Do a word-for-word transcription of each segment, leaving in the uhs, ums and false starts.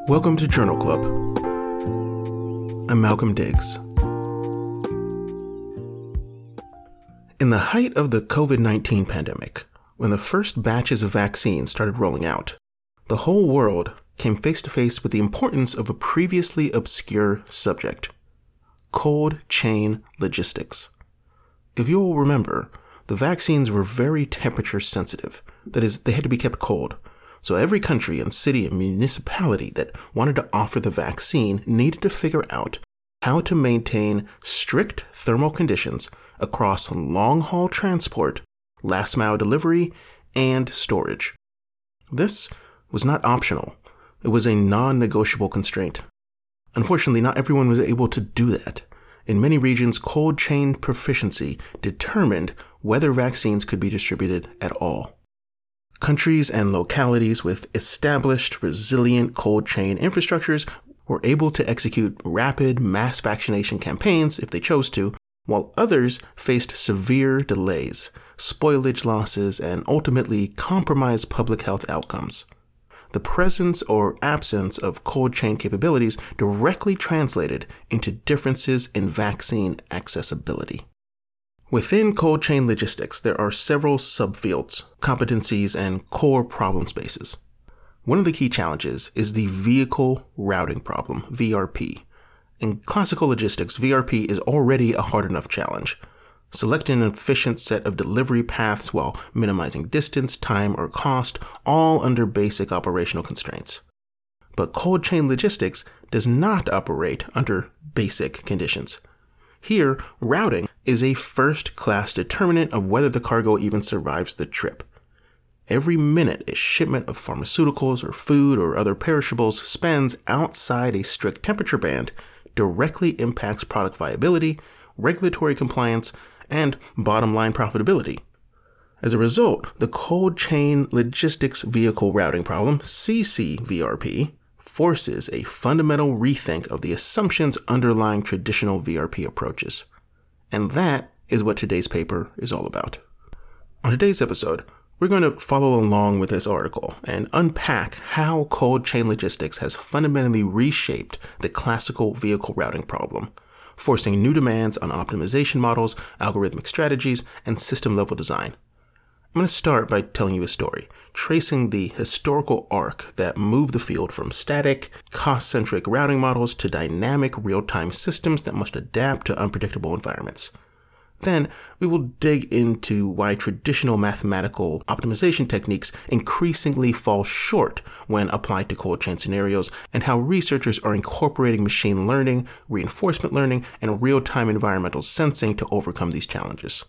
Welcome to Journal Club. I'm Malcolm Diggs. In the height of the covid nineteen pandemic, when the first batches of vaccines started rolling out, the whole world came face to face with the importance of a previously obscure subject: cold chain logistics. If you will remember, the vaccines were very temperature sensitive. That is, they had to be kept cold. So every country and city and municipality that wanted to offer the vaccine needed to figure out how to maintain strict thermal conditions across long-haul transport, last-mile delivery, and storage. This was not optional. It was a non-negotiable constraint. Unfortunately, not everyone was able to do that. In many regions, cold chain proficiency determined whether vaccines could be distributed at all. Countries and localities with established, resilient cold chain infrastructures were able to execute rapid mass vaccination campaigns if they chose to, while others faced severe delays, spoilage losses, and ultimately compromised public health outcomes. The presence or absence of cold chain capabilities directly translated into differences in vaccine accessibility. Within cold chain logistics, there are several subfields, competencies, and core problem spaces. One of the key challenges is the vehicle routing problem, V R P. In classical logistics, V R P is already a hard enough challenge. Select an efficient set of delivery paths while minimizing distance, time, or cost, all under basic operational constraints. But cold chain logistics does not operate under basic conditions. Here, routing is a first-class determinant of whether the cargo even survives the trip. Every minute a shipment of pharmaceuticals or food or other perishables spends outside a strict temperature band directly impacts product viability, regulatory compliance, and bottom-line profitability. As a result, the cold chain logistics vehicle routing problem, C C V R P, forces a fundamental rethink of the assumptions underlying traditional V R P approaches. And that is what today's paper is all about. On today's episode, we're going to follow along with this article and unpack how cold chain logistics has fundamentally reshaped the classical vehicle routing problem, forcing new demands on optimization models, algorithmic strategies, and system-level design. I'm going to start by telling you a story, tracing the historical arc that moved the field from static, cost-centric routing models to dynamic real-time systems that must adapt to unpredictable environments. Then, we will dig into why traditional mathematical optimization techniques increasingly fall short when applied to cold chain scenarios, and how researchers are incorporating machine learning, reinforcement learning, and real-time environmental sensing to overcome these challenges.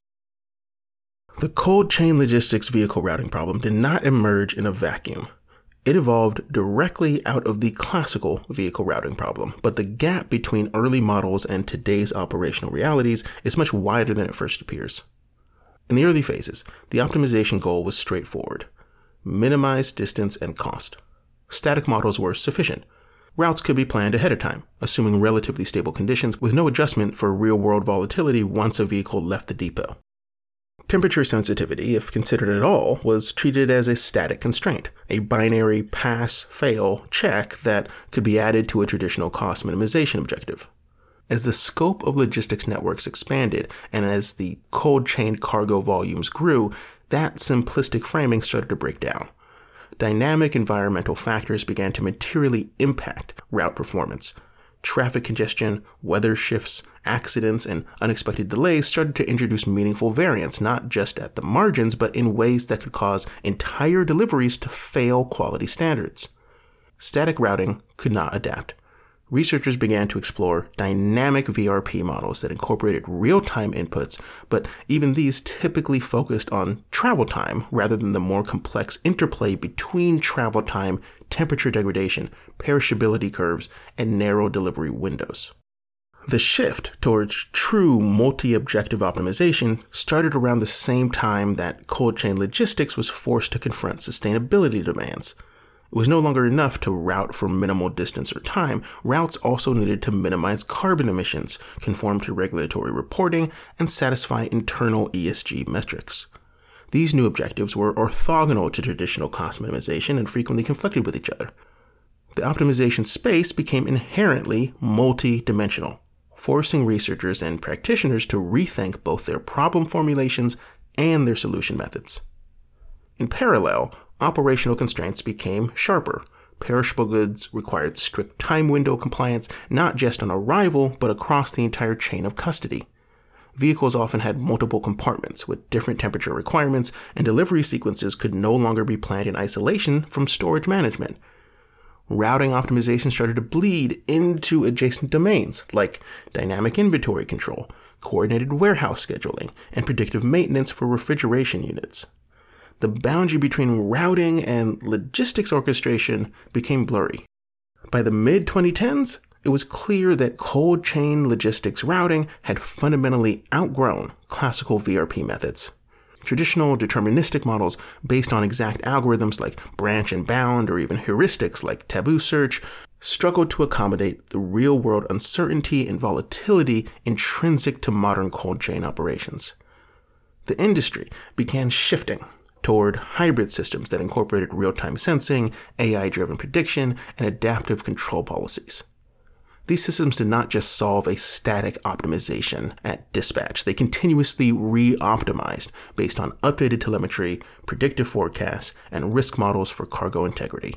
The cold chain logistics vehicle routing problem did not emerge in a vacuum. It evolved directly out of the classical vehicle routing problem, but the gap between early models and today's operational realities is much wider than it first appears. In the early phases, the optimization goal was straightforward: minimize distance and cost. Static models were sufficient. Routes could be planned ahead of time, assuming relatively stable conditions with no adjustment for real-world volatility once a vehicle left the depot. Temperature sensitivity, if considered at all, was treated as a static constraint, a binary pass-fail check that could be added to a traditional cost minimization objective. As the scope of logistics networks expanded and as the cold chain cargo volumes grew, that simplistic framing started to break down. Dynamic environmental factors began to materially impact route performance. Traffic congestion, weather shifts, accidents, and unexpected delays started to introduce meaningful variance, not just at the margins, but in ways that could cause entire deliveries to fail quality standards. Static routing could not adapt. Researchers began to explore dynamic V R P models that incorporated real-time inputs, but even these typically focused on travel time rather than the more complex interplay between travel time, temperature degradation, perishability curves, and narrow delivery windows. The shift towards true multi-objective optimization started around the same time that cold chain logistics was forced to confront sustainability demands. It was no longer enough to route for minimal distance or time. Routes also needed to minimize carbon emissions, conform to regulatory reporting, and satisfy internal E S G metrics. These new objectives were orthogonal to traditional cost minimization and frequently conflicted with each other. The optimization space became inherently multi-dimensional, forcing researchers and practitioners to rethink both their problem formulations and their solution methods. In parallel, operational constraints became sharper. Perishable goods required strict time window compliance, not just on arrival, but across the entire chain of custody. Vehicles often had multiple compartments with different temperature requirements, and delivery sequences could no longer be planned in isolation from storage management. Routing optimization started to bleed into adjacent domains like dynamic inventory control, coordinated warehouse scheduling, and predictive maintenance for refrigeration units. The boundary between routing and logistics orchestration became blurry. By the mid twenty tens, it was clear that cold chain logistics routing had fundamentally outgrown classical V R P methods. Traditional deterministic models based on exact algorithms like branch and bound, or even heuristics like taboo search, struggled to accommodate the real-world uncertainty and volatility intrinsic to modern cold chain operations. The industry began shifting toward hybrid systems that incorporated real-time sensing, A I-driven prediction, and adaptive control policies. These systems did not just solve a static optimization at dispatch. They continuously re-optimized based on updated telemetry, predictive forecasts, and risk models for cargo integrity.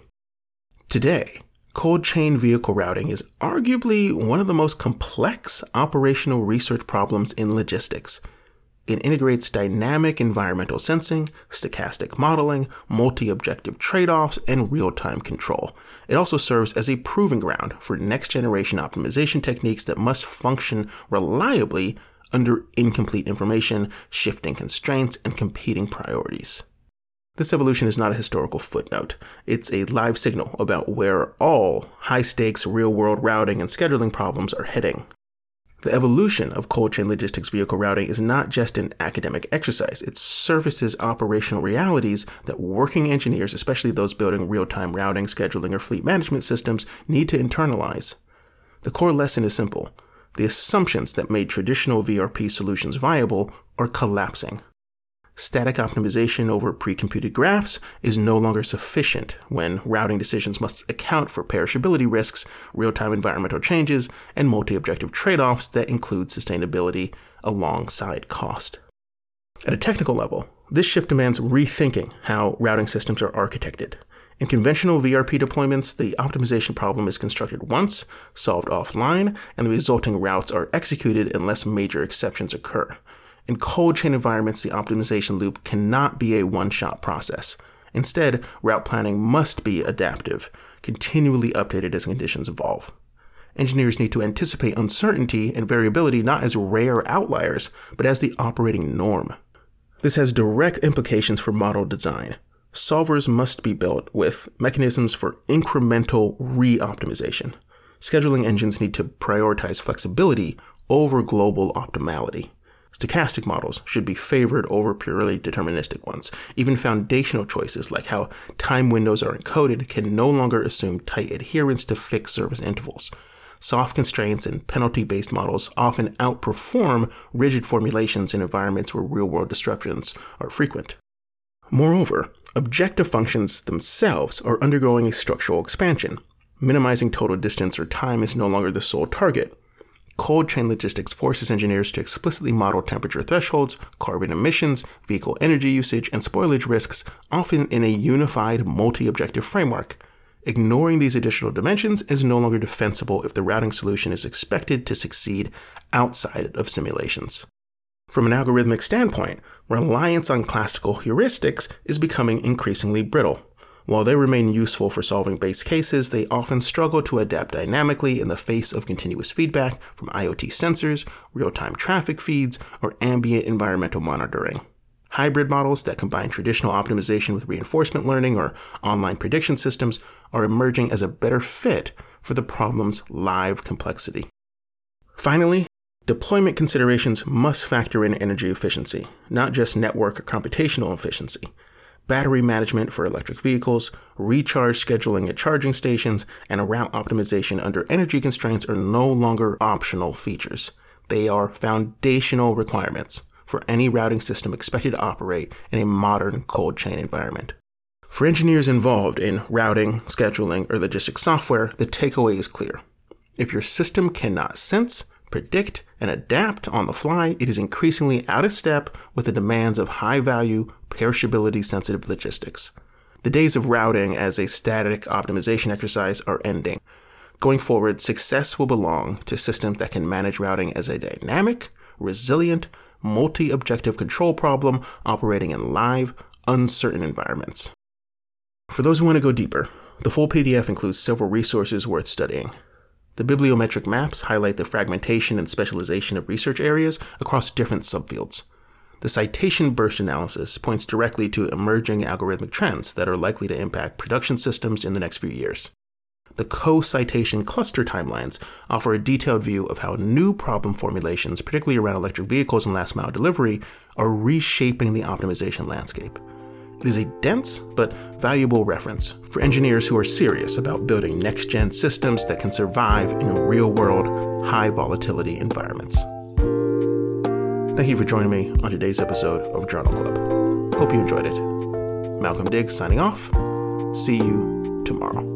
Today, cold chain vehicle routing is arguably one of the most complex operational research problems in logistics. It integrates dynamic environmental sensing, stochastic modeling, multi-objective trade-offs, and real-time control. It also serves as a proving ground for next-generation optimization techniques that must function reliably under incomplete information, shifting constraints, and competing priorities. This evolution is not a historical footnote. It's a live signal about where all high-stakes real-world routing and scheduling problems are heading. The evolution of cold chain logistics vehicle routing is not just an academic exercise. It surfaces operational realities that working engineers, especially those building real-time routing, scheduling, or fleet management systems, need to internalize. The core lesson is simple. The assumptions that made traditional V R P solutions viable are collapsing. Static optimization over pre-computed graphs is no longer sufficient when routing decisions must account for perishability risks, real-time environmental changes, and multi-objective trade-offs that include sustainability alongside cost. At a technical level, this shift demands rethinking how routing systems are architected. In conventional V R P deployments, the optimization problem is constructed once, solved offline, and the resulting routes are executed unless major exceptions occur. In cold chain environments, the optimization loop cannot be a one-shot process. Instead, route planning must be adaptive, continually updated as conditions evolve. Engineers need to anticipate uncertainty and variability not as rare outliers, but as the operating norm. This has direct implications for model design. Solvers must be built with mechanisms for incremental re-optimization. Scheduling engines need to prioritize flexibility over global optimality. Stochastic models should be favored over purely deterministic ones. Even foundational choices like how time windows are encoded can no longer assume tight adherence to fixed service intervals. Soft constraints and penalty-based models often outperform rigid formulations in environments where real-world disruptions are frequent. Moreover, objective functions themselves are undergoing a structural expansion. Minimizing total distance or time is no longer the sole target. Cold chain logistics forces engineers to explicitly model temperature thresholds, carbon emissions, vehicle energy usage, and spoilage risks, often in a unified multi-objective framework. Ignoring these additional dimensions is no longer defensible if the routing solution is expected to succeed outside of simulations. From an algorithmic standpoint, reliance on classical heuristics is becoming increasingly brittle. While they remain useful for solving base cases, they often struggle to adapt dynamically in the face of continuous feedback from IoT sensors, real-time traffic feeds, or ambient environmental monitoring. Hybrid models that combine traditional optimization with reinforcement learning or online prediction systems are emerging as a better fit for the problem's live complexity. Finally, deployment considerations must factor in energy efficiency, not just network or computational efficiency. Battery management for electric vehicles, recharge scheduling at charging stations, and route optimization under energy constraints are no longer optional features. They are foundational requirements for any routing system expected to operate in a modern cold chain environment. For engineers involved in routing, scheduling, or logistics software, the takeaway is clear. If your system cannot sense, predict, and adapt on the fly, it is increasingly out of step with the demands of high-value, perishability-sensitive logistics. The days of routing as a static optimization exercise are ending. Going forward, success will belong to systems that can manage routing as a dynamic, resilient, multi-objective control problem operating in live, uncertain environments. For those who want to go deeper, the full P D F includes several resources worth studying. The bibliometric maps highlight the fragmentation and specialization of research areas across different subfields. The citation burst analysis points directly to emerging algorithmic trends that are likely to impact production systems in the next few years. The co-citation cluster timelines offer a detailed view of how new problem formulations, particularly around electric vehicles and last-mile delivery, are reshaping the optimization landscape. It is a dense but valuable reference for engineers who are serious about building next-gen systems that can survive in real-world, high-volatility environments. Thank you for joining me on today's episode of Journal Club. Hope you enjoyed it. Malcolm Diggs signing off. See you tomorrow.